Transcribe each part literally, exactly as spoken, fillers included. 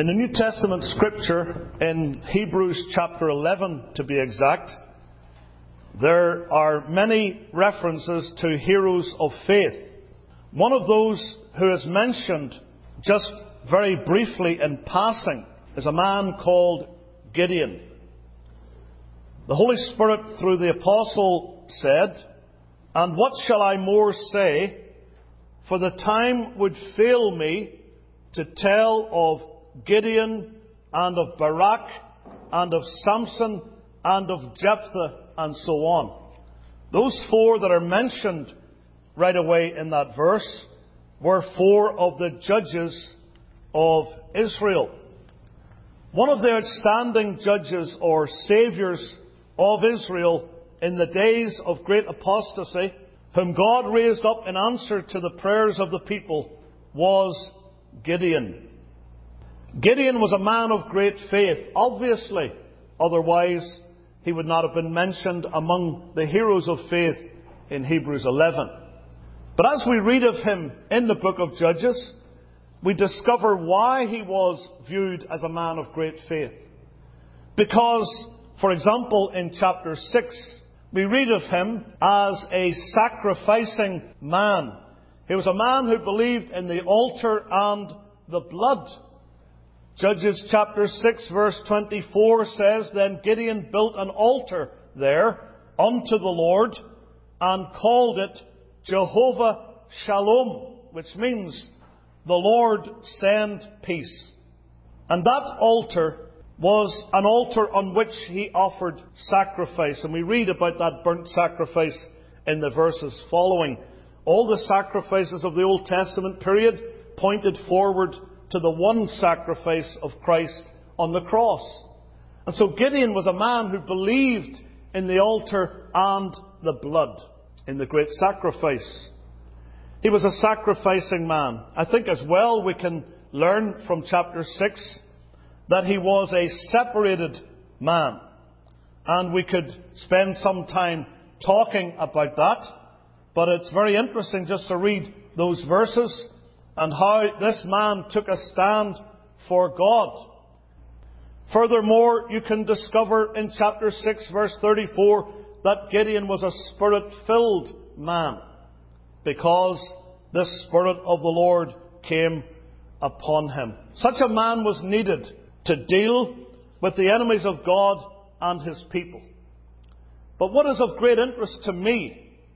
In the New Testament scripture, in Hebrews chapter eleven to be exact, there are many references to heroes of faith. One of those who is mentioned just very briefly in passing is a man called Gideon. The Holy Spirit, through the apostle, said, "And what shall I more say? For the time would fail me to tell of Gideon, and of Barak, and of Samson, and of Jephthah," and so on. Those four that are mentioned right away in that verse were four of the judges of Israel. One of the outstanding judges or saviours of Israel in the days of great apostasy, whom God raised up in answer to the prayers of the people, was Gideon. Gideon was a man of great faith, obviously. Otherwise, he would not have been mentioned among the heroes of faith in Hebrews eleven. But as we read of him in the book of Judges, we discover why he was viewed as a man of great faith. Because, for example, in chapter six, we read of him as a sacrificing man. He was a man who believed in the altar and the blood. Judges chapter six verse twenty-four says, "Then Gideon built an altar there unto the Lord and called it Jehovah Shalom," which means the Lord send peace. And that altar was an altar on which he offered sacrifice. And we read about that burnt sacrifice in the verses following. All the sacrifices of the Old Testament period pointed forward to the one sacrifice of Christ on the cross. And so Gideon was a man who believed in the altar and the blood, in the great sacrifice. He was a sacrificing man. I think as well we can learn from chapter six that he was a separated man. And we could spend some time talking about that. But it's very interesting just to read those verses and how this man took a stand for God. Furthermore, you can discover in chapter six, verse thirty-four, that Gideon was a Spirit-filled man, because the Spirit of the Lord came upon him. Such a man was needed to deal with the enemies of God and His people. But what is of great interest to me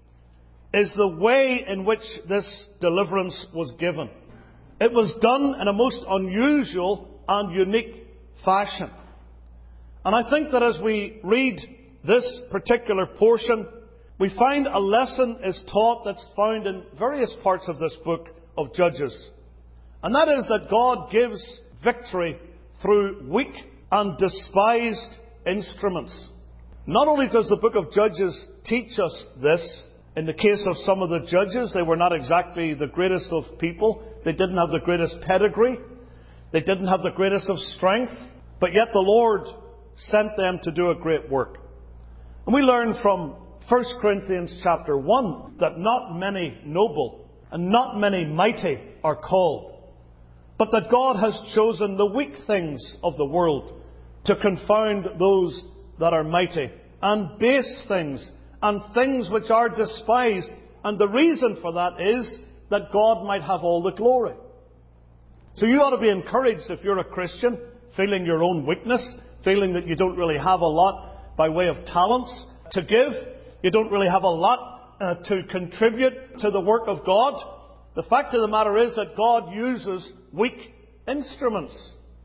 is the way in which this deliverance was given. It was done in a most unusual and unique fashion. And I think that as we read this particular portion, we find a lesson is taught that's found in various parts of this book of Judges. And that is that God gives victory through weak and despised instruments. Not only does the book of Judges teach us this, in the case of some of the judges, they were not exactly the greatest of people. They didn't have the greatest pedigree. They didn't have the greatest of strength. But yet the Lord sent them to do a great work. And we learn from First Corinthians chapter one that not many noble and not many mighty are called, but that God has chosen the weak things of the world to confound those that are mighty, and base things, and things which are despised. And the reason for that is that God might have all the glory. So you ought to be encouraged if you're a Christian, feeling your own weakness, feeling that you don't really have a lot by way of talents to give, you don't really have a lot uh, to contribute to the work of God. The fact of the matter is that God uses weak instruments.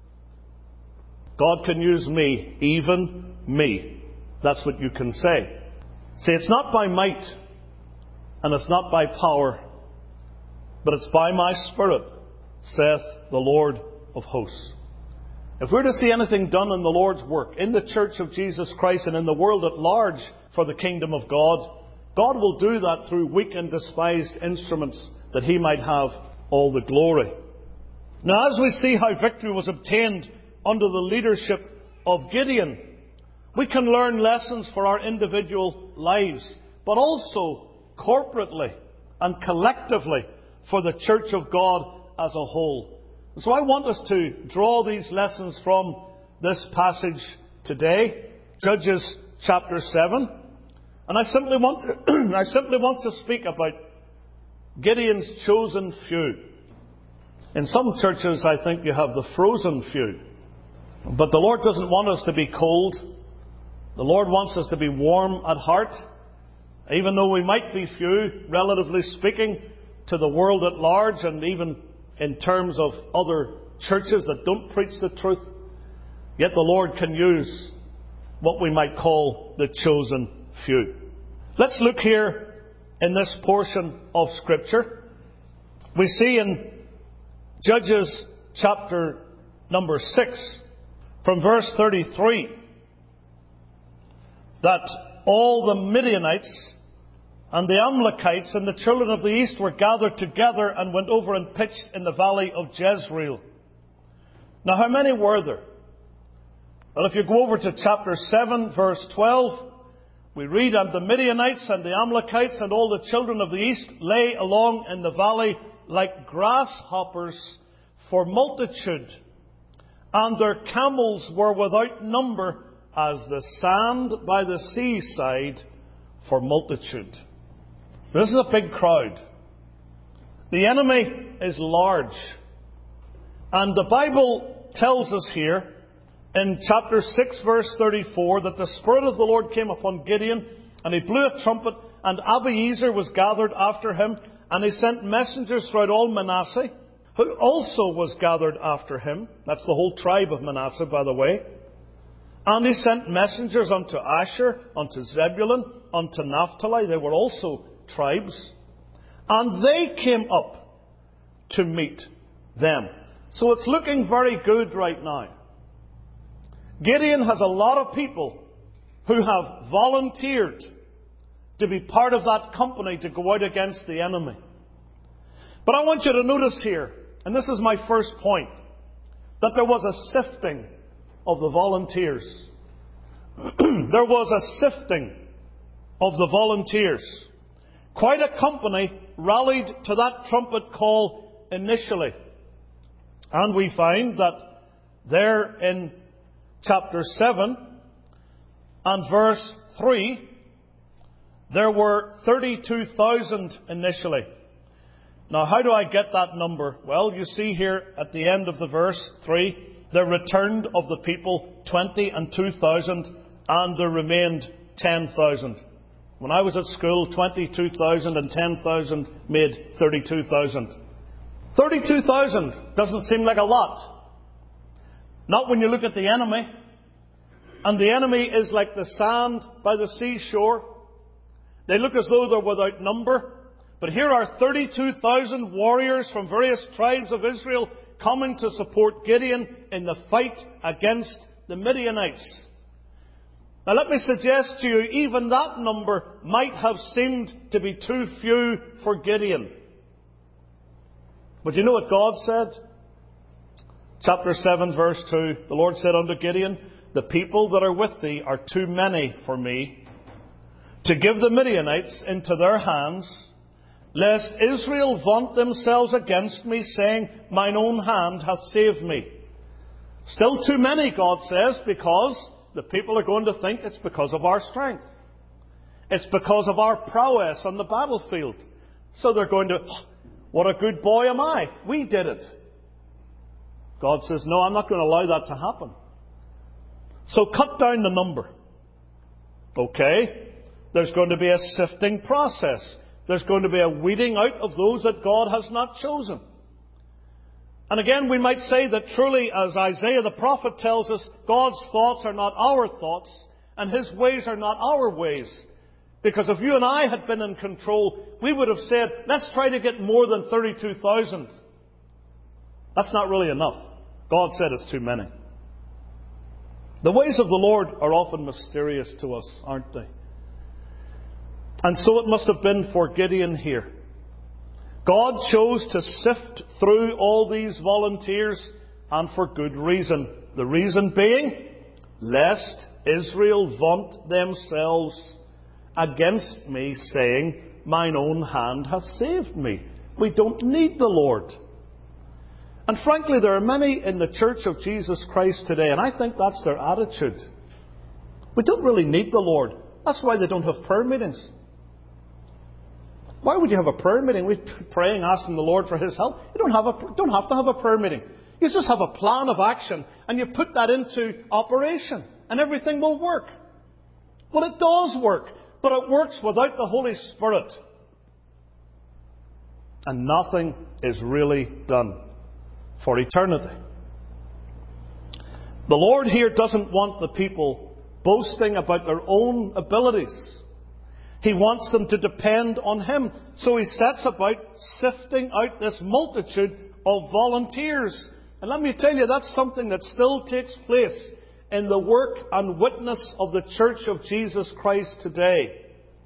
God can use me, even me. That's what you can say. See, it's not by might, and it's not by power, but it's by my Spirit, saith the Lord of hosts. If we're to see anything done in the Lord's work, in the Church of Jesus Christ and in the world at large for the kingdom of God, God will do that through weak and despised instruments, that He might have all the glory. Now, as we see how victory was obtained under the leadership of Gideon, we can learn lessons for our individual lives, but also corporately and collectively for the Church of God as a whole. So I want us to draw these lessons from this passage today, Judges chapter seven. And I simply want to, I simply want to speak about Gideon's chosen few. In some churches, I think you have the frozen few. But the Lord doesn't want us to be cold. The Lord wants us to be warm at heart. Even though we might be few, relatively speaking, to the world at large, and even in terms of other churches that don't preach the truth, yet the Lord can use what we might call the chosen few. Let's look here in this portion of Scripture. We see in Judges chapter number six, from verse thirty-three, that all the Midianites and the Amalekites and the children of the east were gathered together and went over and pitched in the valley of Jezreel. Now, how many were there? Well, if you go over to chapter seven, verse twelve, we read, "And the Midianites and the Amalekites and all the children of the east lay along in the valley like grasshoppers for multitude, and their camels were without number as the sand by the seaside for multitude." This is a big crowd. The enemy is large. And the Bible tells us here in chapter six, verse thirty-four, that the Spirit of the Lord came upon Gideon, and he blew a trumpet, and Abiezer was gathered after him, and he sent messengers throughout all Manasseh, who also was gathered after him. That's the whole tribe of Manasseh, by the way. And he sent messengers unto Asher, unto Zebulun, unto Naphtali. They were also tribes. And they came up to meet them. So it's looking very good right now. Gideon has a lot of people who have volunteered to be part of that company to go out against the enemy. But I want you to notice here, and this is my first point, that there was a sifting of the volunteers. There was a sifting of the volunteers. Quite a company rallied to that trumpet call initially. And we find that there in chapter seven and verse three, there were thirty-two thousand initially. Now, how do I get that number? Well, you see here at the end of the verse three, there returned of the people twenty and two thousand, and there remained ten thousand. When I was at school, twenty-two thousand and ten thousand made thirty-two thousand. thirty-two thousand doesn't seem like a lot. Not when you look at the enemy. And the enemy is like the sand by the seashore. They look as though they're without number. But here are thirty-two thousand warriors from various tribes of Israel coming to support Gideon in the fight against the Midianites. Now let me suggest to you, even that number might have seemed to be too few for Gideon. But you know what God said? Chapter seven, verse two. The Lord said unto Gideon, "The people that are with thee are too many for me to give the Midianites into their hands, lest Israel vaunt themselves against me, saying, Mine own hand hath saved me." Still too many, God says, because the people are going to think it's because of our strength. It's because of our prowess on the battlefield. So they're going to, oh, what a good boy am I. We did it. God says, no, I'm not going to allow that to happen. So cut down the number. Okay? There's going to be a sifting process. There's going to be a weeding out of those that God has not chosen. And again, we might say that truly, as Isaiah the prophet tells us, God's thoughts are not our thoughts, and His ways are not our ways. Because if you and I had been in control, we would have said, let's try to get more than thirty-two thousand. That's not really enough. God said it's too many. The ways of the Lord are often mysterious to us, aren't they? And so it must have been for Gideon here. God chose to sift through all these volunteers, and for good reason. The reason being, lest Israel vaunt themselves against me, saying, Mine own hand hath saved me. We don't need the Lord. And frankly, there are many in the Church of Jesus Christ today, and I think that's their attitude. We don't really need the Lord. That's why they don't have prayer meetings. Why would you have a prayer meeting? We're praying, asking the Lord for His help. You don't have, a, don't have to have a prayer meeting. You just have a plan of action, and you put that into operation, and everything will work. Well, it does work, but it works without the Holy Spirit. And nothing is really done for eternity. The Lord here doesn't want the people boasting about their own abilities. He wants them to depend on Him. So He sets about sifting out this multitude of volunteers. And let me tell you, that's something that still takes place in the work and witness of the Church of Jesus Christ today.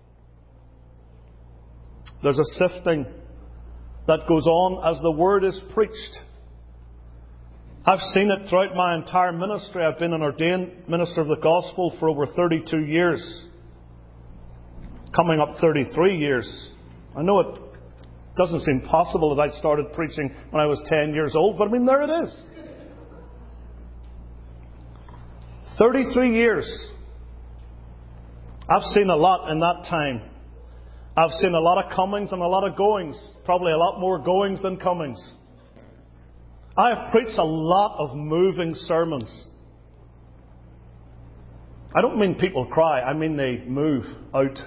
There's a sifting that goes on as the Word is preached. I've seen it throughout my entire ministry. I've been an ordained minister of the gospel for over thirty-two years. Coming up thirty-three years. I know it doesn't seem possible that I started preaching when I was ten years old, but I mean, there it is. thirty-three years. I've seen a lot in that time. I've seen a lot of comings and a lot of goings. Probably a lot more goings than comings. I have preached a lot of moving sermons. I don't mean people cry. I mean they move out.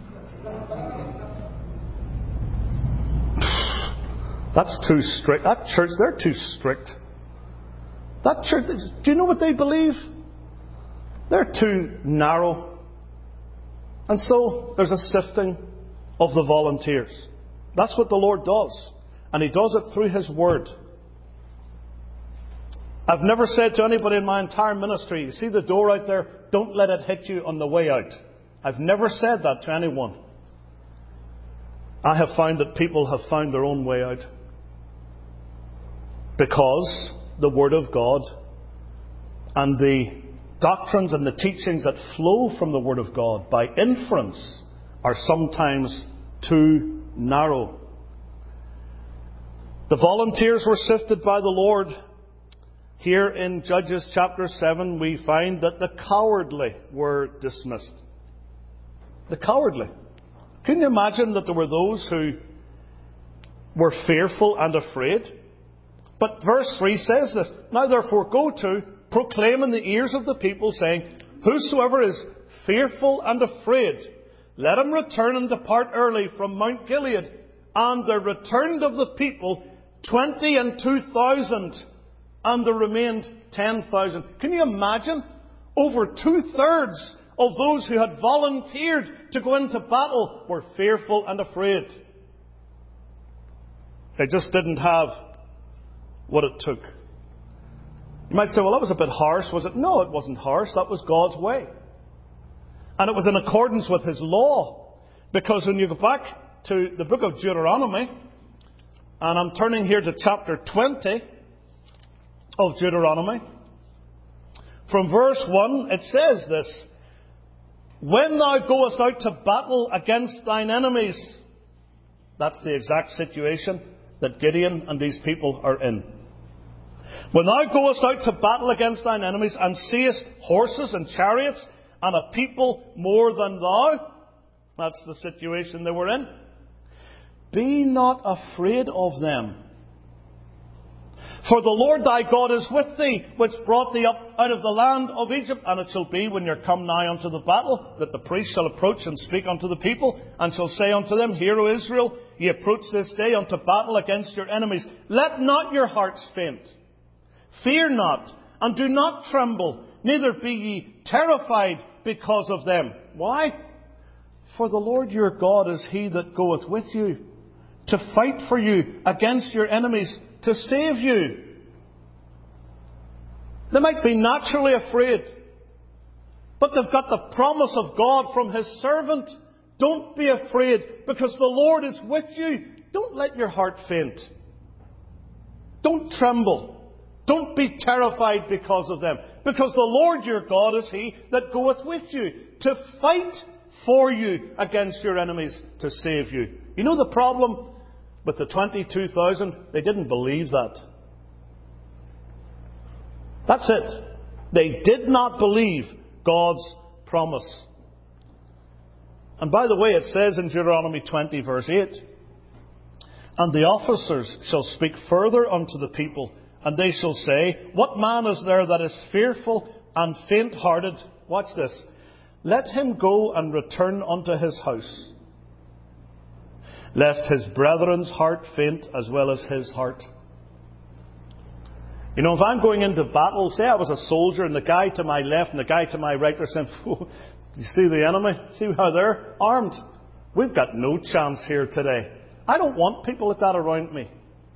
That's too strict. That church, they're too strict. That church, do you know what they believe? They're too narrow. And so there's a sifting of the volunteers. That's what the Lord does. And He does it through His Word. I've never said to anybody in my entire ministry, you see the door out there, don't let it hit you on the way out. I've never said that to anyone. I have found that people have found their own way out. Because the Word of God and the doctrines and the teachings that flow from the Word of God by inference are sometimes too narrow. The volunteers were sifted by the Lord. Here in Judges chapter seven, we find that the cowardly were dismissed. The cowardly. Can you imagine that there were those who were fearful and afraid? But verse three says this, now therefore go to, proclaim in the ears of the people, saying, whosoever is fearful and afraid, let him return and depart early from Mount Gilead. And there returned of the people twenty and two thousand, and there remained ten thousand. Can you imagine? Over two-thirds of those who had volunteered to go into battle were fearful and afraid. They just didn't have what it took. You might say, well, that was a bit harsh, was it? No, it wasn't harsh. That was God's way. And it was in accordance with His law. Because when you go back to the book of Deuteronomy, and I'm turning here to chapter twenty of Deuteronomy, from verse one, it says this, when thou goest out to battle against thine enemies. That's the exact situation that Gideon and these people are in. When thou goest out to battle against thine enemies, and seest horses and chariots, and a people more than thou. That's the situation they were in. Be not afraid of them. For the Lord thy God is with thee, which brought thee up out of the land of Egypt. And it shall be, when you are come nigh unto the battle, that the priest shall approach and speak unto the people, and shall say unto them, Hear, O Israel, ye approach this day unto battle against your enemies. Let not your hearts faint. Fear not, and do not tremble, neither be ye terrified because of them. Why? For the Lord your God is He that goeth with you, to fight for you against your enemies, to save you. They might be naturally afraid, but they've got the promise of God from His servant. Don't be afraid, because the Lord is with you. Don't let your heart faint. Don't tremble. Don't be terrified because of them, because the Lord your God is He that goeth with you, to fight for you against your enemies, to save you. You know the problem with the twenty-two thousand? They didn't believe that. That's it. They did not believe God's promise. And by the way, it says in Deuteronomy twenty, verse eight, "And the officers shall speak further unto the people, and they shall say, What man is there that is fearful and faint-hearted?" Watch this. "Let him go and return unto his house, lest his brethren's heart faint as well as his heart." You know, if I'm going into battle, say I was a soldier and the guy to my left and the guy to my right are saying, "You see the enemy? See how they're armed? We've got no chance here today." I don't want people like that around me.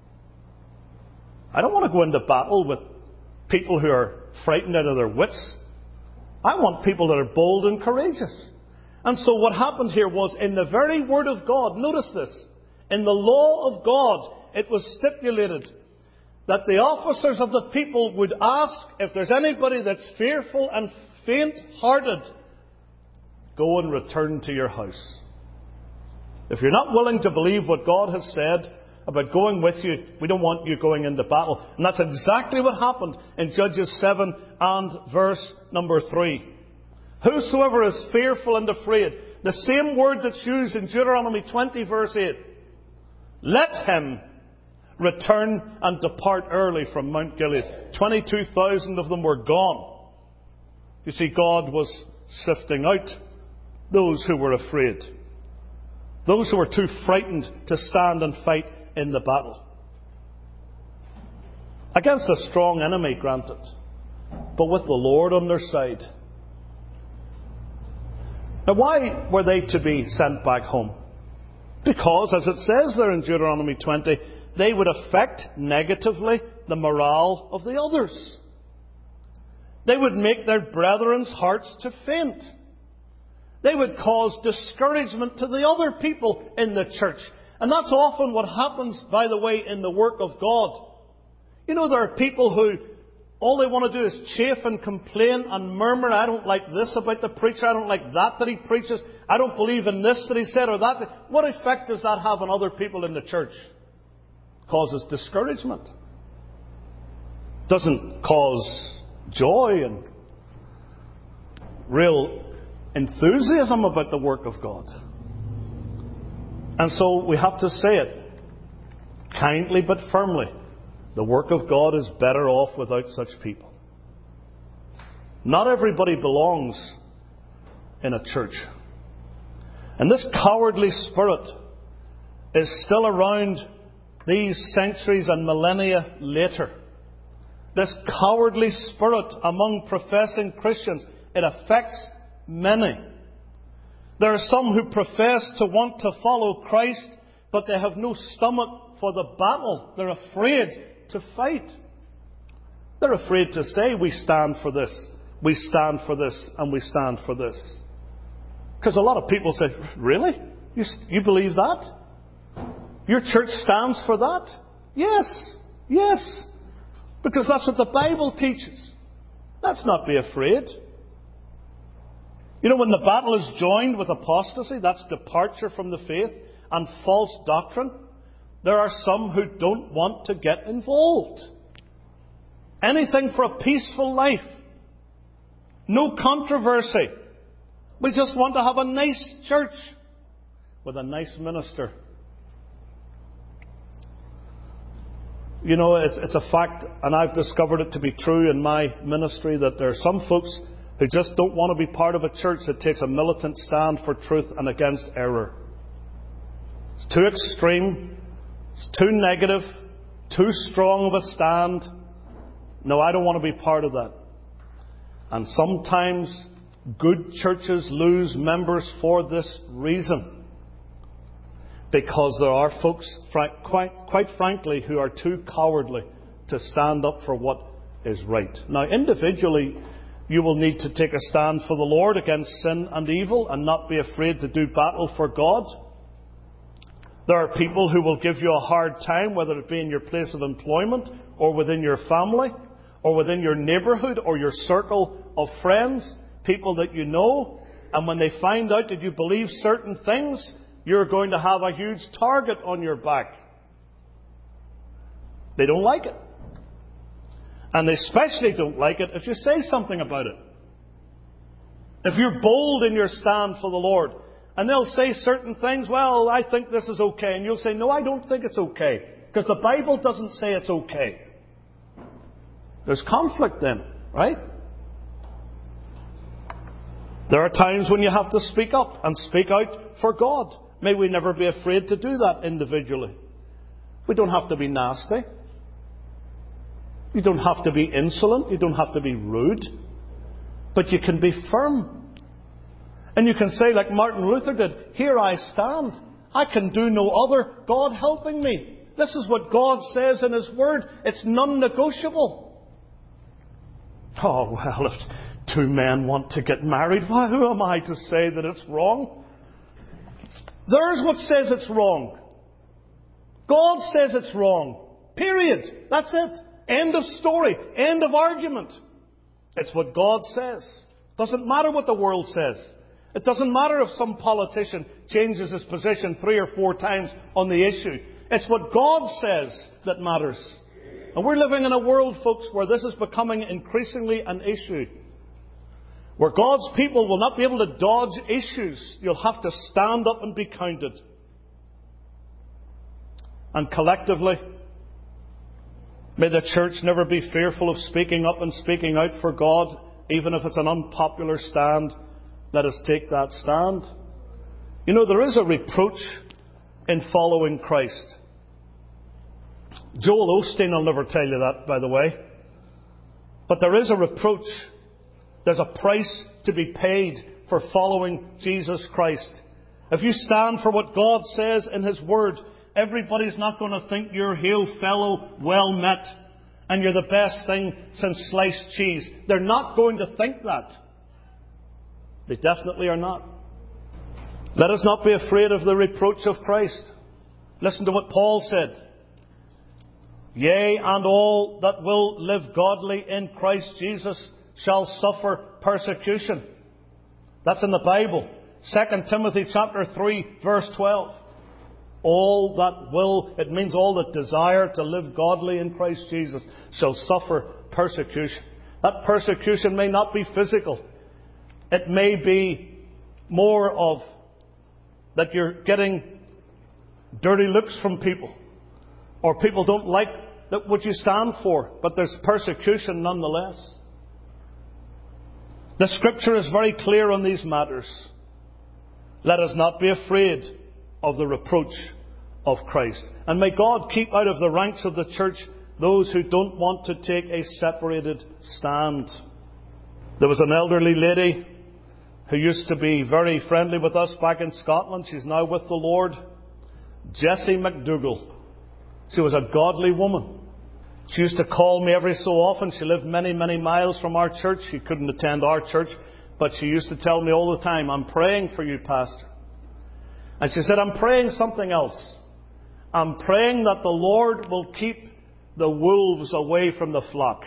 I don't want to go into battle with people who are frightened out of their wits. I want people that are bold and courageous. And so what happened here was, in the very Word of God, notice this, in the law of God, it was stipulated that the officers of the people would ask, if there's anybody that's fearful and faint-hearted, go and return to your house. If you're not willing to believe what God has said about going with you, we don't want you going into battle. And that's exactly what happened in Judges seven and verse number three. "Whosoever is fearful and afraid," the same word that's used in Deuteronomy twenty, verse eight, "let him return and depart early from Mount Gilead." twenty-two thousand of them were gone. You see, God was sifting out those who were afraid, those who were too frightened to stand and fight in the battle. Against a strong enemy, granted, but with the Lord on their side. Now, why were they to be sent back home? Because, as it says there in Deuteronomy twenty, they would affect negatively the morale of the others. They would make their brethren's hearts to faint. They would cause discouragement to the other people in the church. And that's often what happens, by the way, in the work of God. You know, there are people who all they want to do is chafe and complain and murmur. "I don't like this about the preacher. I don't like that that he preaches. I don't believe in this that he said or that." What effect does that have on other people in the church? It causes discouragement. It doesn't cause joy and real enthusiasm about the work of God. And so we have to say it kindly but firmly. The work of God is better off without such people. Not everybody belongs in a church. And this cowardly spirit is still around these centuries and millennia later. This cowardly spirit among professing Christians, it affects many. There are some who profess to want to follow Christ, but they have no stomach for the battle. They're afraid to fight. They're afraid to say, "We stand for this, we stand for this, and we stand for this." Because a lot of people say, "Really? You, you believe that? Your church stands for that?" Yes, yes. Because that's what the Bible teaches. Let's not be afraid. You know, when the battle is joined with apostasy, that's departure from the faith, and false doctrine, there are some who don't want to get involved. Anything for a peaceful life. No controversy. We just want to have a nice church with a nice minister. You know, it's, it's a fact, and I've discovered it to be true in my ministry, that there are some folks who just don't want to be part of a church that takes a militant stand for truth and against error. It's too extreme. It's too negative. Too strong of a stand. No, I don't want to be part of that. And sometimes good churches lose members for this reason. Because there are folks, quite, quite frankly, who are too cowardly to stand up for what is right. Now, individually, you will need to take a stand for the Lord against sin and evil and not be afraid to do battle for God. There are people who will give you a hard time, whether it be in your place of employment or within your family or within your neighbourhood or your circle of friends, people that you know. And when they find out that you believe certain things, you're going to have a huge target on your back. They don't like it. And they especially don't like it if you say something about it. If you're bold in your stand for the Lord, and they'll say certain things, well, I think this is okay. And you'll say, no, I don't think it's okay. Because the Bible doesn't say it's okay. There's conflict then, right? There are times when you have to speak up and speak out for God. May we never be afraid to do that individually. We don't have to be nasty. You don't have to be insolent. You don't have to be rude. But you can be firm. And you can say like Martin Luther did, here I stand. I can do no other. God helping me. This is what God says in His Word. It's non-negotiable. Oh, well, if two men want to get married, well, who am I to say that it's wrong? There's what says it's wrong. God says it's wrong. Period. That's it. End of story. End of argument. It's what God says. Doesn't matter what the world says. It doesn't matter if some politician changes his position three or four times on the issue. It's what God says that matters. And we're living in a world, folks, where this is becoming increasingly an issue. Where God's people will not be able to dodge issues. You'll have to stand up and be counted. And collectively, may the church never be fearful of speaking up and speaking out for God, even if it's an unpopular stand. Let us take that stand. You know, there is a reproach in following Christ. Joel Osteen will never tell you that, by the way. But there is a reproach. There's a price to be paid for following Jesus Christ. If you stand for what God says in His Word, everybody's not going to think you're hail fellow, well met, and you're the best thing since sliced cheese. They're not going to think that. They definitely are not. Let us not be afraid of the reproach of Christ. Listen to what Paul said. Yea, and all that will live godly in Christ Jesus shall suffer persecution. That's in the Bible. Second Timothy chapter three, verse twelve. All that will, it means all that desire to live godly in Christ Jesus shall suffer persecution. That persecution may not be physical. It may be more of that you're getting dirty looks from people, or people don't like that what you stand for, but there's persecution nonetheless. The Scripture is very clear on these matters. Let us not be afraid of the reproach of Christ. And may God keep out of the ranks of the church those who don't want to take a separated stand. There was an elderly lady who used to be very friendly with us back in Scotland. She's now with the Lord. Jessie McDougall. She was a godly woman. She used to call me every so often. She lived many, many miles from our church. She couldn't attend our church, but she used to tell me all the time, I'm praying for you, Pastor. And she said, I'm praying something else. I'm praying that the Lord will keep the wolves away from the flock.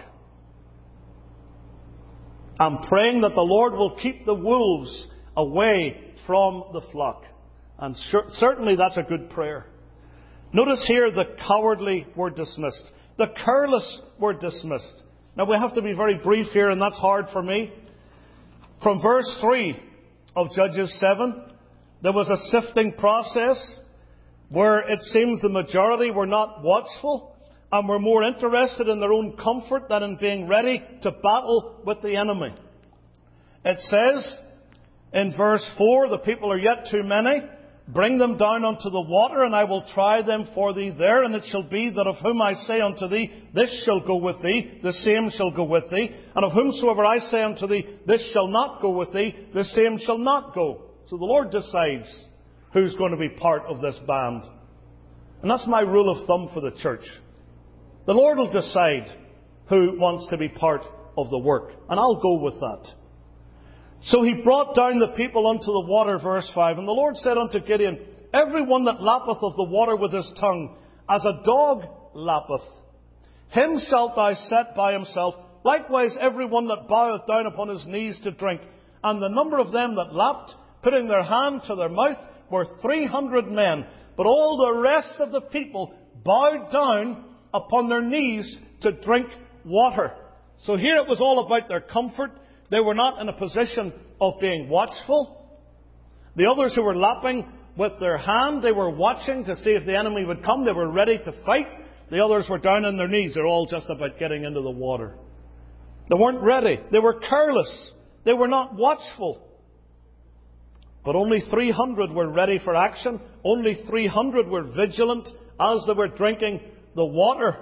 I'm praying that the Lord will keep the wolves away from the flock. And sure, certainly that's a good prayer. Notice here the cowardly were dismissed. The careless were dismissed. Now we have to be very brief here, and that's hard for me. From verse three of Judges seven, there was a sifting process where it seems the majority were not watchful and were more interested in their own comfort than in being ready to battle with the enemy. It says in verse four, the people are yet too many. Bring them down unto the water, and I will try them for thee there. And it shall be that of whom I say unto thee, this shall go with thee, the same shall go with thee. And of whomsoever I say unto thee, this shall not go with thee, the same shall not go. So the Lord decides who's going to be part of this band. And that's my rule of thumb for the church. The Lord will decide who wants to be part of the work. And I'll go with that. So he brought down the people unto the water, verse five. And the Lord said unto Gideon, every one that lappeth of the water with his tongue, as a dog lappeth, him shalt thou set by himself. Likewise every one that boweth down upon his knees to drink. And the number of them that lapped, putting their hand to their mouth, were three hundred men. But all the rest of the people bowed down upon their knees to drink water. So here it was all about their comfort. They were not in a position of being watchful. The others who were lapping with their hand, they were watching to see if the enemy would come. They were ready to fight. The others were down on their knees. They're all just about getting into the water. They weren't ready. They were careless. They were not watchful. But only three hundred were ready for action. Only three hundred were vigilant as they were drinking the water.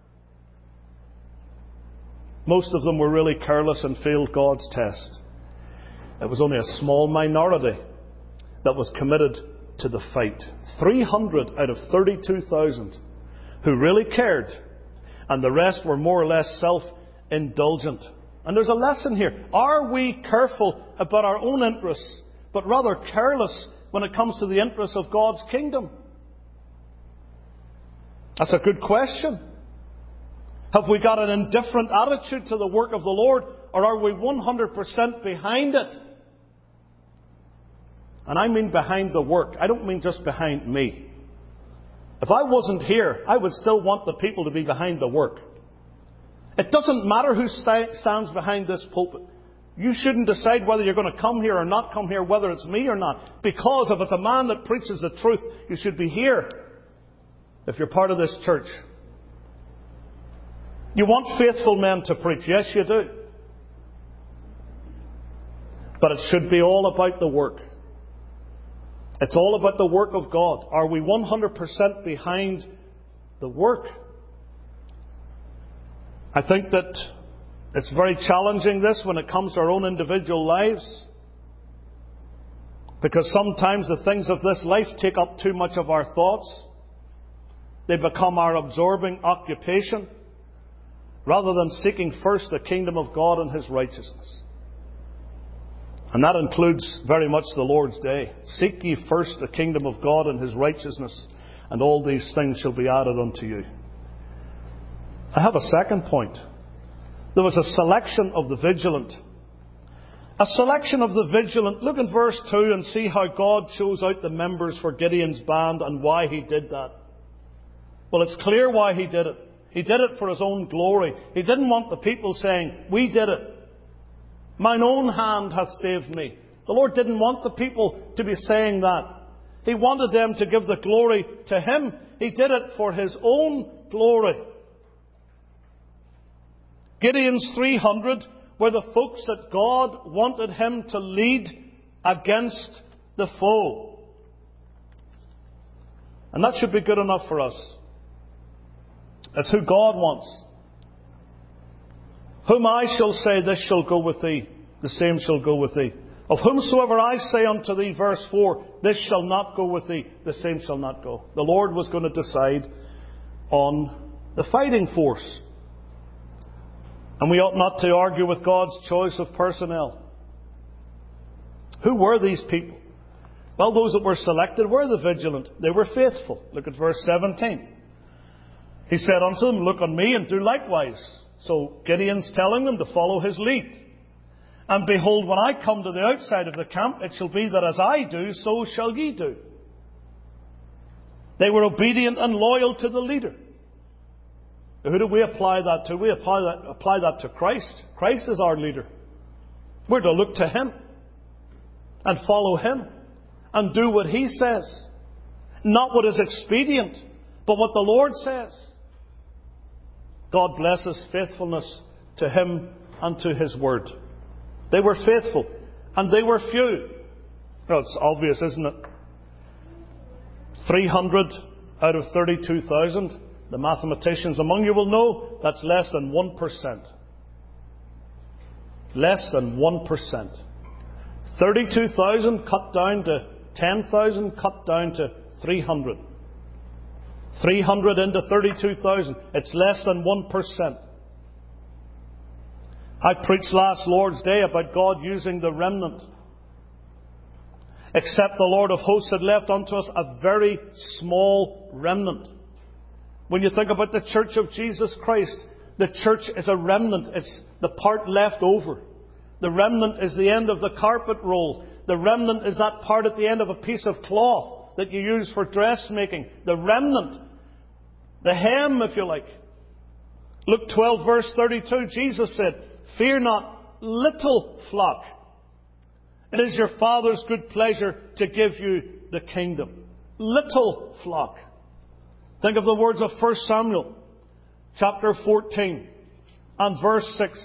Most of them were really careless and failed God's test. It was only a small minority that was committed to the fight. three hundred out of thirty-two thousand who really cared, and the rest were more or less self-indulgent. And there's a lesson here. Are we careful about our own interests, but rather careless when it comes to the interests of God's kingdom? That's a good question. Have we got an indifferent attitude to the work of the Lord, or are we one hundred percent behind it? And I mean behind the work. I don't mean just behind me. If I wasn't here, I would still want the people to be behind the work. It doesn't matter who st- stands behind this pulpit. You shouldn't decide whether you're going to come here or not come here, whether it's me or not. Because if it's a man that preaches the truth, you should be here. If you're part of this church. You want faithful men to preach. Yes, you do. But it should be all about the work. It's all about the work of God. Are we one hundred percent behind the work? I think that it's very challenging, this, when it comes to our own individual lives. Because sometimes the things of this life take up too much of our thoughts. They become our absorbing occupation, rather than seeking first the kingdom of God and His righteousness. And that includes very much the Lord's day. Seek ye first the kingdom of God and His righteousness, and all these things shall be added unto you. I have a second point. There was a selection of the vigilant. A selection of the vigilant. Look in verse two and see how God chose out the members for Gideon's band and why He did that. Well, it's clear why He did it. He did it for His own glory. He didn't want the people saying, we did it. Mine own hand hath saved me. The Lord didn't want the people to be saying that. He wanted them to give the glory to Him. He did it for His own glory. Gideon's three hundred were the folks that God wanted him to lead against the foe. And that should be good enough for us. That's who God wants. Whom I shall say, this shall go with thee, the same shall go with thee. Of whomsoever I say unto thee, verse four, this shall not go with thee, the same shall not go. The Lord was going to decide on the fighting force. And we ought not to argue with God's choice of personnel. Who were these people? Well, those that were selected were the vigilant. They were faithful. Look at verse seventeen. He said unto them, look on me and do likewise. So Gideon's telling them to follow his lead. And behold, when I come to the outside of the camp, it shall be that as I do, so shall ye do. They were obedient and loyal to the leader. Who do we apply that to? We apply that, apply that to Christ. Christ is our leader. We're to look to Him and follow Him and do what He says. Not what is expedient, but what the Lord says. God bless His faithfulness to Him and to His Word. They were faithful, and they were few. Well, it's obvious, isn't it? three hundred out of thirty-two thousand. The mathematicians among you will know that's less than one percent. Less than one percent. thirty-two thousand cut down to ten thousand, cut down to three hundred. three hundred into thirty-two thousand. It's less than one percent. I preached last Lord's Day about God using the remnant. Except the Lord of hosts had left unto us a very small remnant. When you think about the church of Jesus Christ, the church is a remnant. It's the part left over. The remnant is the end of the carpet roll. The remnant is that part at the end of a piece of cloth that you use for dressmaking. The remnant. The hem, if you like. Luke twelve, verse thirty-two, Jesus said, "Fear not, little flock. It is your Father's good pleasure to give you the kingdom." Little flock. Think of the words of First Samuel, chapter fourteen, and verse six.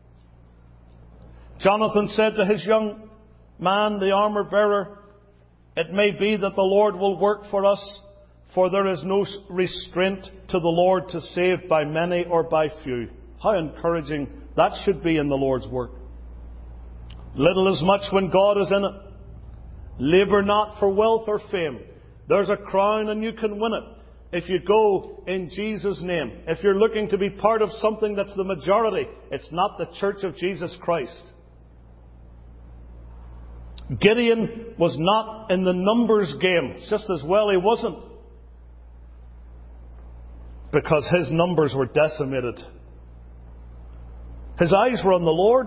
Jonathan said to his young man, the armour bearer, "It may be that the Lord will work for us, for there is no restraint to the Lord to save by many or by few." How encouraging that should be in the Lord's work. Little is much when God is in it. Labour not for wealth or fame. There's a crown and you can win it if you go in Jesus' name. If you're looking to be part of something that's the majority, it's not the Church of Jesus Christ. Gideon was not in the numbers game. Just as well he wasn't. Because his numbers were decimated. His eyes were on the Lord.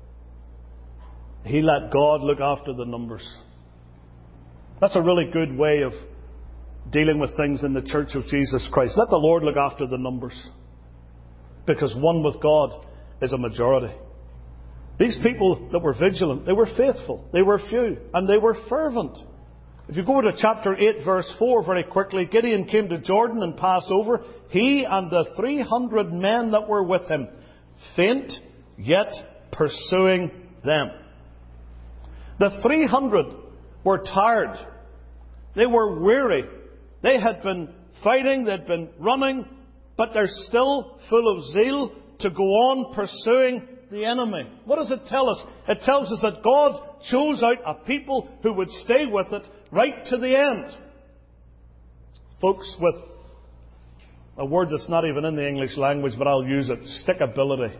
He let God look after the numbers. That's a really good way of dealing with things in the Church of Jesus Christ. Let the Lord look after the numbers. Because one with God is a majority. These people that were vigilant, they were faithful, they were few, and they were fervent. If you go to chapter eight, verse four very quickly, Gideon came to Jordan and passed over, he and the three hundred men that were with him, faint, yet pursuing them. The three hundred were tired. They were weary. They had been fighting, they'd been running, but they're still full of zeal to go on pursuing the enemy. What does it tell us? It tells us that God chose out a people who would stay with it right to the end. Folks with a word that's not even in the English language, but I'll use it, stickability.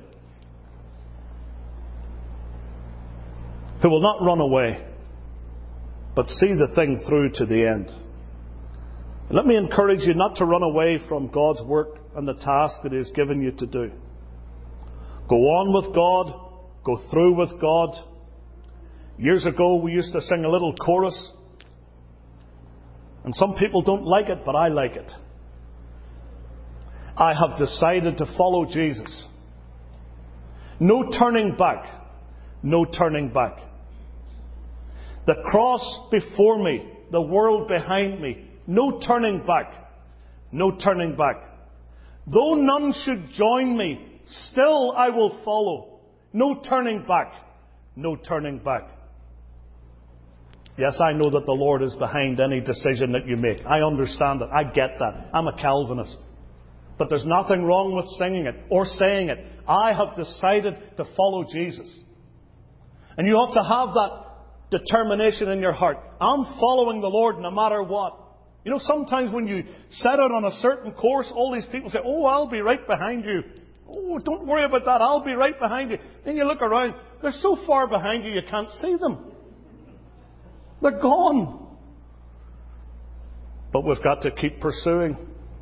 Who will not run away, but see the thing through to the end. Let me encourage you not to run away from God's work and the task that He has given you to do. Go on with God. Go through with God. Years ago, we used to sing a little chorus. And some people don't like it, but I like it. I have decided to follow Jesus. No turning back. No turning back. The cross before me, the world behind me. No turning back. No turning back. Though none should join me, still I will follow. No turning back. No turning back. Yes, I know that the Lord is behind any decision that you make. I understand it. I get that. I'm a Calvinist. But there's nothing wrong with singing it or saying it. I have decided to follow Jesus. And you ought to have that determination in your heart. I'm following the Lord no matter what. You know, sometimes when you set out on a certain course, all these people say, "Oh, I'll be right behind you. Oh, don't worry about that. I'll be right behind you." Then you look around. They're so far behind you, you can't see them. They're gone. But we've got to keep pursuing.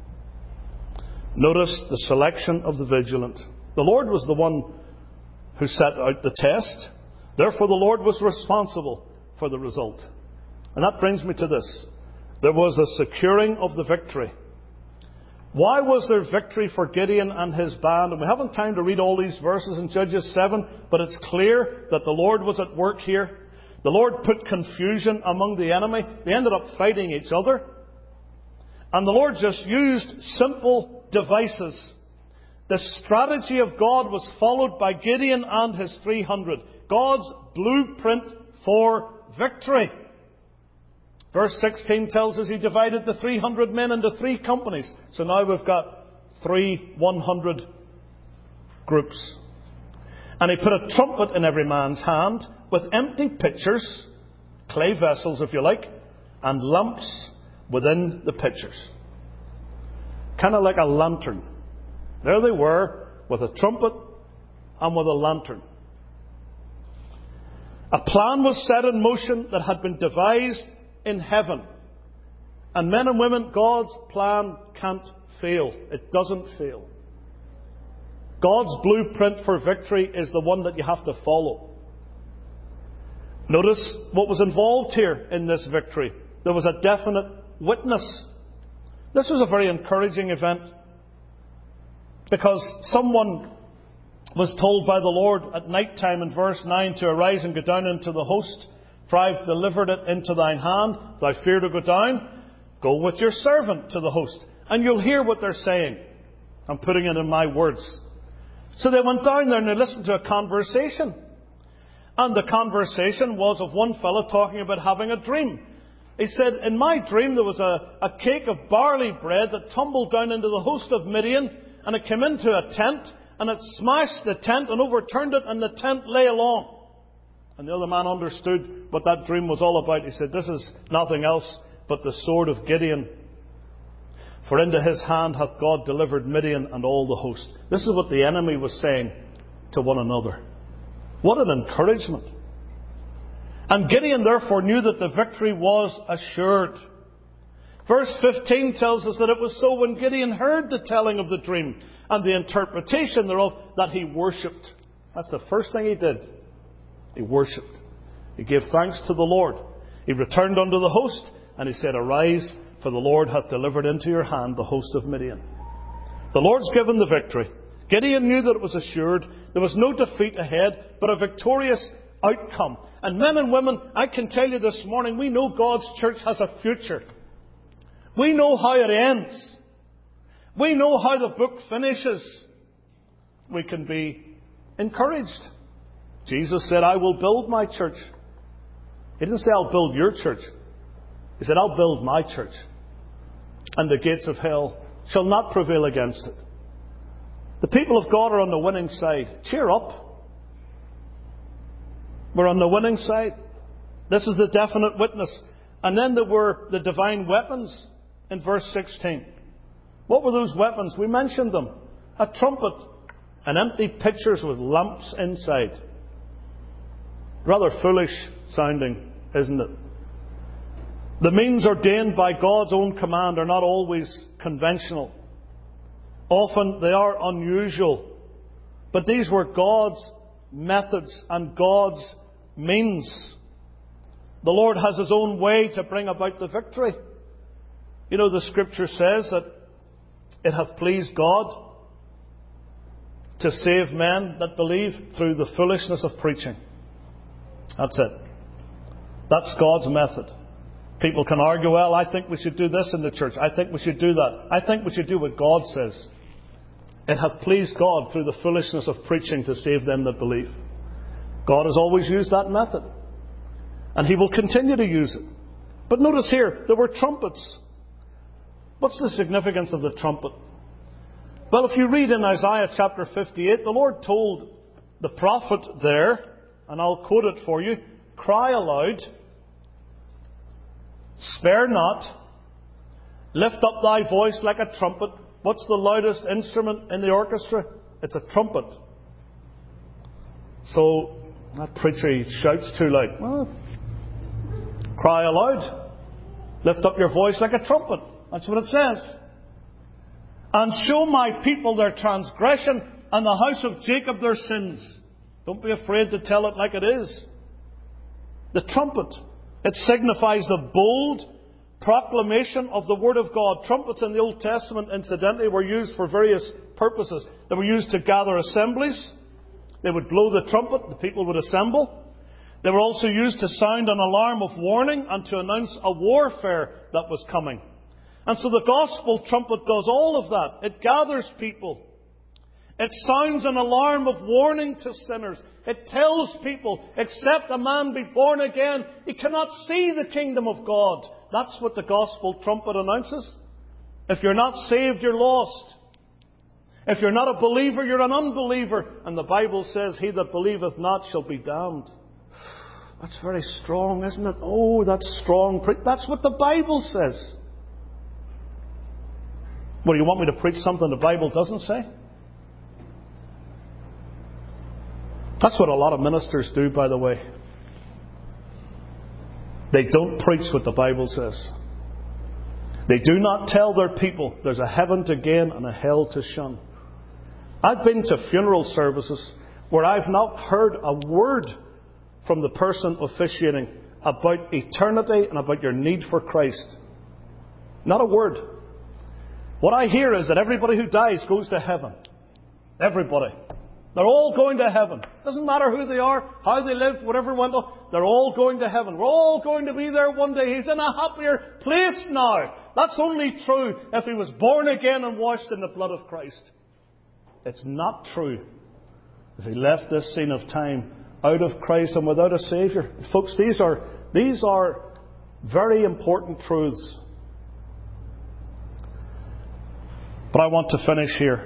Notice the selection of the vigilant. The Lord was the one who set out the test. Therefore, the Lord was responsible for the result. And that brings me to this. There was a securing of the victory. Why was there victory for Gideon and his band? And we haven't time to read all these verses in Judges seven, but it's clear that the Lord was at work here. The Lord put confusion among the enemy. They ended up fighting each other. And the Lord just used simple devices. The strategy of God was followed by Gideon and his three hundred. God's blueprint for victory. Verse sixteen tells us He divided the three hundred men into three companies. So now we've got three one hundred groups. And He put a trumpet in every man's hand with empty pitchers, clay vessels if you like, and lamps within the pitchers. Kind of like a lantern. There they were with a trumpet and with a lantern. A plan was set in motion that had been devised in heaven. And men and women, God's plan can't fail. It doesn't fail. God's blueprint for victory is the one that you have to follow. Notice what was involved here in this victory. There was a definite witness. This was a very encouraging event. Because someone was told by the Lord at night time in verse nine to arise and go down into the host, for I have delivered it into thine hand. Thou fear to go down, go with your servant to the host. And you'll hear what they're saying. I'm putting it in my words. So they went down there and they listened to a conversation. And the conversation was of one fellow talking about having a dream. He said, in my dream there was a, a cake of barley bread that tumbled down into the host of Midian, and it came into a tent, and it smashed the tent and overturned it, and the tent lay along. And the other man understood what that dream was all about. He said, this is nothing else but the sword of Gideon. For into his hand hath God delivered Midian and all the host. This is what the enemy was saying to one another. What an encouragement. And Gideon therefore knew that the victory was assured. Verse fifteen tells us that it was so when Gideon heard the telling of the dream and the interpretation thereof that he worshipped. That's the first thing he did. He worshipped. He gave thanks to the Lord. He returned unto the host and he said, arise, for the Lord hath delivered into your hand the host of Midian. The Lord's given the victory. Gideon knew that it was assured. There was no defeat ahead, but a victorious outcome. And men and women, I can tell you this morning, we know God's church has a future. We know how it ends. We know how the book finishes. We can be encouraged. Jesus said, I will build my church. He didn't say, I'll build your church. He said, I'll build my church. And the gates of hell shall not prevail against it. The people of God are on the winning side. Cheer up. We're on the winning side. This is the definite witness. And then there were the divine weapons in verse sixteen. What were those weapons? We mentioned them. A trumpet and empty pitchers with lamps inside. Rather foolish sounding, isn't it? The means ordained by God's own command are not always conventional. Often they are unusual. But these were God's methods and God's means. The Lord has His own way to bring about the victory. You know, the Scripture says that it hath pleased God to save men that believe through the foolishness of preaching. That's it. That's God's method. People can argue, well, I think we should do this in the church. I think we should do that. I think we should do what God says. It hath pleased God through the foolishness of preaching to save them that believe. God has always used that method. And He will continue to use it. But notice here, there were trumpets. What's the significance of the trumpet? Well, if you read in Isaiah chapter fifty-eight, the Lord told the prophet there, and I'll quote it for you, cry aloud, spare not, lift up thy voice like a trumpet. What's the loudest instrument in the orchestra? It's a trumpet. So, that preacher, he shouts too loud. Well, cry aloud. Lift up your voice like a trumpet. That's what it says. And show my people their transgression and the house of Jacob their sins. Don't be afraid to tell it like it is. The trumpet. It signifies the bold proclamation of the Word of God. Trumpets in the Old Testament, incidentally, were used for various purposes. They were used to gather assemblies. They would blow the trumpet. The people would assemble. They were also used to sound an alarm of warning and to announce a warfare that was coming. And so the gospel trumpet does all of that. It gathers people. It sounds an alarm of warning to sinners. It tells people, except a man be born again, he cannot see the kingdom of God. That's what the gospel trumpet announces. If you're not saved, you're lost. If you're not a believer, you're an unbeliever. And the Bible says, he that believeth not shall be damned. That's very strong, isn't it? Oh, that's strong. That's what the Bible says. Well, you want me to preach something the Bible doesn't say? That's what a lot of ministers do, by the way. They don't preach what the Bible says. They do not tell their people there's a heaven to gain and a hell to shun. I've been to funeral services where I've not heard a word from the person officiating about eternity and about your need for Christ. Not a word. What I hear is that everybody who dies goes to heaven. Everybody. They're all going to heaven. Doesn't matter who they are, how they live, whatever went on. They're all going to heaven. We're all going to be there one day. He's in a happier place now. That's only true if he was born again and washed in the blood of Christ. It's not true if he left this scene of time out of Christ and without a Saviour. Folks, these are, these are very important truths. But I want to finish here.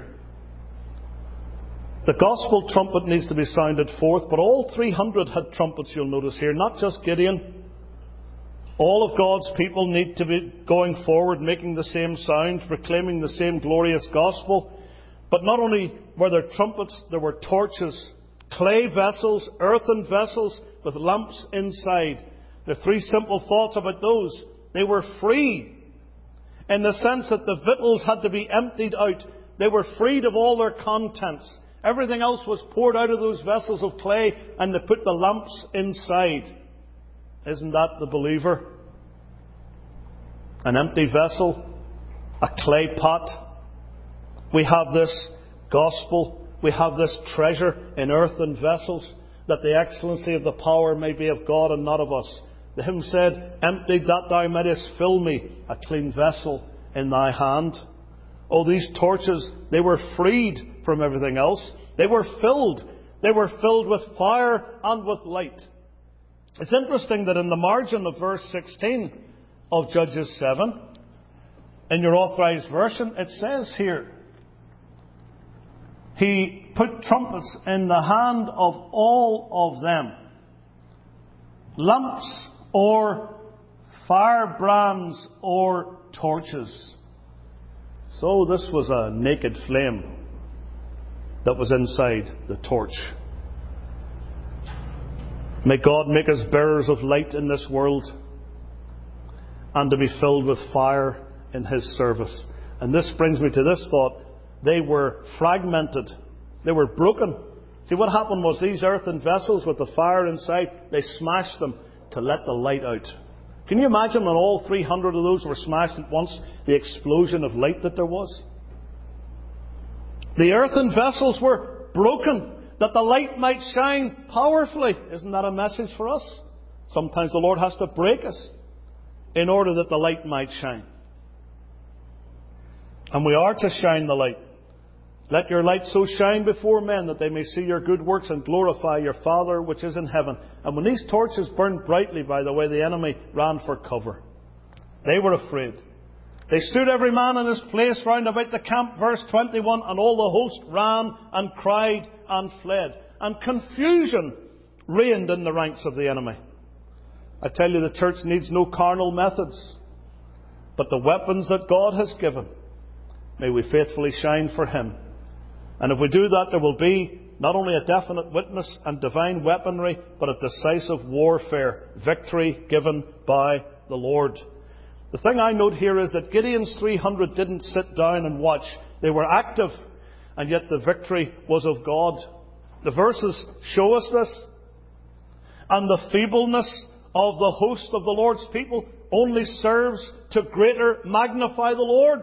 The gospel trumpet needs to be sounded forth, but all three hundred had trumpets, you'll notice here, not just Gideon. All of God's people need to be going forward, making the same sound, proclaiming the same glorious gospel. But not only were there trumpets, there were torches, clay vessels, earthen vessels with lamps inside. There are three simple thoughts about those. They were free, in the sense that the victuals had to be emptied out. They were freed of all their contents. Everything else was poured out of those vessels of clay, and they put the lamps inside. Isn't that the believer? An empty vessel, a clay pot. We have this gospel, we have this treasure in earthen vessels, that the excellency of the power may be of God and not of us. The hymn said, "Emptied that thou mightest fill me, a clean vessel in thy hand." Oh, these torches, they were freed from everything else. They were filled. They were filled with fire and with light. It's interesting that in the margin of verse sixteen of Judges seven, in your authorized version, it says here, he put trumpets in the hand of all of them, lamps or firebrands or torches. So this was a naked flame that was inside the torch. May God make us bearers of light in this world, and to be filled with fire in His service. And this brings me to this thought. They were fragmented. They were broken. See, what happened was these earthen vessels with the fire inside, they smashed them to let the light out. Can you imagine when all three hundred of those were smashed at once, the explosion of light that there was? The earthen vessels were broken, that the light might shine powerfully. Isn't that a message for us? Sometimes the Lord has to break us in order that the light might shine. And we are to shine the light. Let your light so shine before men that they may see your good works and glorify your Father which is in heaven. And when these torches burned brightly, by the way, the enemy ran for cover. They were afraid. They stood every man in his place round about the camp, verse twenty-one, and all the host ran and cried and fled. And confusion reigned in the ranks of the enemy. I tell you, the church needs no carnal methods, but the weapons that God has given. May we faithfully shine for Him. And if we do that, there will be not only a definite witness and divine weaponry, but a decisive warfare, victory given by the Lord. The thing I note here is that Gideon's three hundred didn't sit down and watch. They were active, and yet the victory was of God. The verses show us this. And the feebleness of the host of the Lord's people only serves to greater magnify the Lord.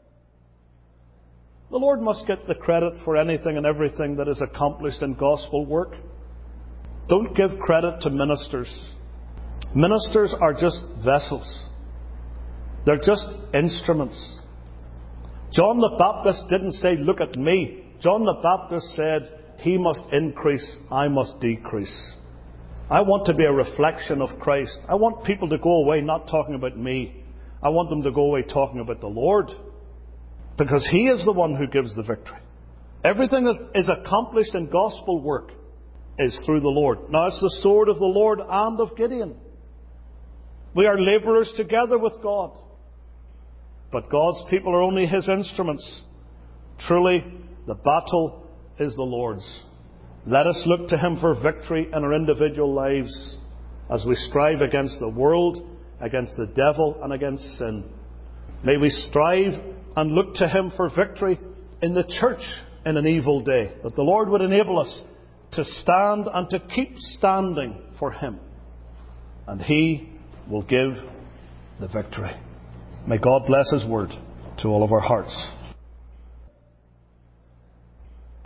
The Lord must get the credit for anything and everything that is accomplished in gospel work. Don't give credit to ministers. Ministers are just vessels. They're just instruments. John the Baptist didn't say, "Look at me." John the Baptist said, "He must increase, I must decrease." I want to be a reflection of Christ. I want people to go away not talking about me. I want them to go away talking about the Lord. Because He is the one who gives the victory. Everything that is accomplished in gospel work is through the Lord. Now it's the sword of the Lord and of Gideon. We are labourers together with God. But God's people are only His instruments. Truly, the battle is the Lord's. Let us look to Him for victory in our individual lives as we strive against the world, against the devil, and against sin. May we strive and look to Him for victory in the church in an evil day. That the Lord would enable us to stand and to keep standing for Him. And He will give the victory. May God bless His word to all of our hearts.